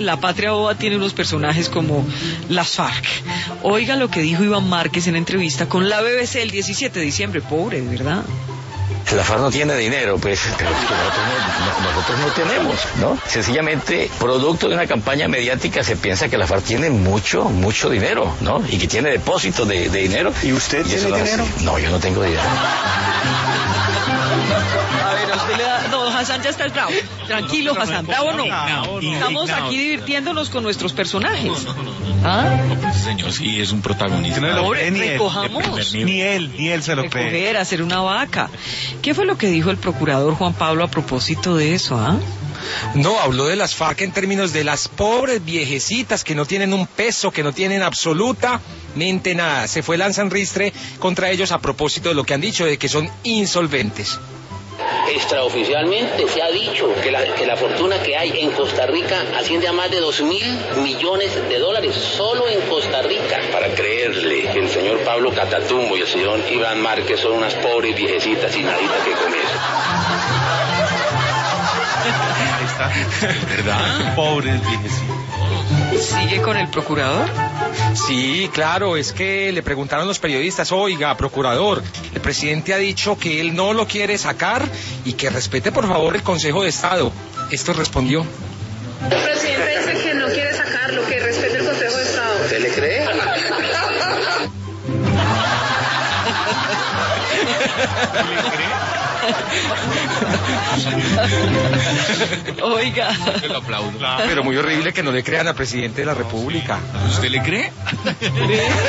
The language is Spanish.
la patria boba tiene unos personajes como las FARC. Oiga lo que dijo Iván Márquez en entrevista con la BBC el 17 de diciembre. Pobre, de verdad. La FARC no tiene dinero, pues, pero nosotros no tenemos, ¿no? Sencillamente, producto de una campaña mediática, se piensa que la FARC tiene mucho dinero, ¿no? Y que tiene depósitos de dinero. ¿Y usted tiene dinero? No, yo no tengo dinero. A ver, a usted le da... No, Hassan ya está bravo. Tranquilo, Hassan, bravo no. Estamos aquí divirtiéndonos con nuestros personajes. ¿Ah? No, pues, señor, sí, es un protagonista. Pobre, recojamos. Ni él se lo cree. Recoger, hacer una vaca. ¿Qué fue lo que dijo el procurador Juan Pablo a propósito de eso, ah? No, habló de las FARC en términos de las pobres viejecitas que no tienen un peso, que no tienen absolutamente nada. Se fue Lanzan Ristre contra ellos a propósito de lo que han dicho, de que son insolventes. Extraoficialmente se ha dicho que la fortuna que hay en Costa Rica asciende a más de 2.000 millones de dólares, solo en Costa Rica. Para creerle que el señor Pablo Catatumbo y el señor Iván Márquez son unas pobres viejecitas sin nadita que comer. Ahí está. ¿Verdad? Pobres viejecitos. ¿Sigue con el procurador? Sí, claro, es que le preguntaron los periodistas, oiga, procurador, el presidente ha dicho que él no lo quiere sacar y que respete por favor el Consejo de Estado. Esto respondió. El presidente dice que no quiere sacarlo, que respete el Consejo de Estado. ¿Usted le cree? Oiga. Te lo aplaudo. Pero muy horrible que no le crean al presidente de la República. ¿Usted le cree?